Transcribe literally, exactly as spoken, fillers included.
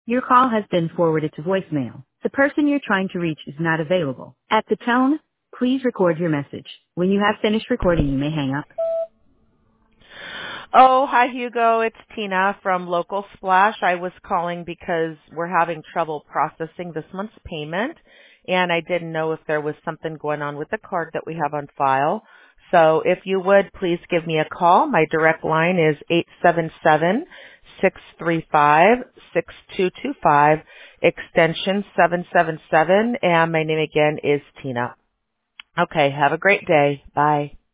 Your call has been forwarded to voicemail. The person you're trying to reach is not available. At the tone, please record your message. When you have finished recording, you may hang up. Oh, hi Hugo. It's Tina from Local Splash. I was calling because we're having trouble processing this month's payment, and I didn't know if there was something going on with the card that we have on file. So if you would, please give me a call. My direct line is eight seven seven, six three five, six two two five, extension seven seven seven, and my name again is Tina. Okay, have a great day. Bye.